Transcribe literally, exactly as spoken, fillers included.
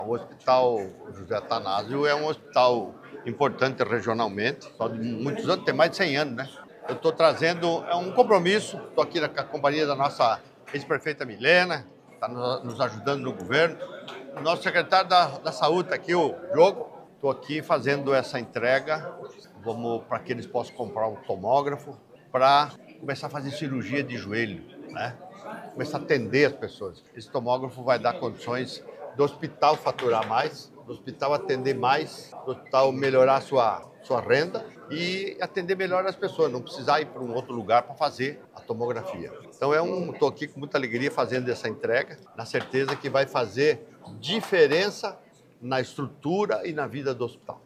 O Hospital José Atanásio é um hospital importante regionalmente, só de muitos anos, tem mais de cem anos, né? Eu estou trazendo, é um compromisso, estou aqui na companhia da nossa ex-prefeita Milena, está nos ajudando no governo. O nosso secretário da, da Saúde está aqui, o Diogo. Estou aqui fazendo essa entrega, vamos para que eles possam comprar um tomógrafo para começar a fazer cirurgia de joelho, né? Começar a atender as pessoas. Esse tomógrafo vai dar condições do hospital faturar mais, do hospital atender mais, do hospital melhorar a sua, sua renda e atender melhor as pessoas, não precisar ir para um outro lugar para fazer a tomografia. Então é um, estou aqui com muita alegria fazendo essa entrega, na certeza que vai fazer diferença na estrutura e na vida do hospital.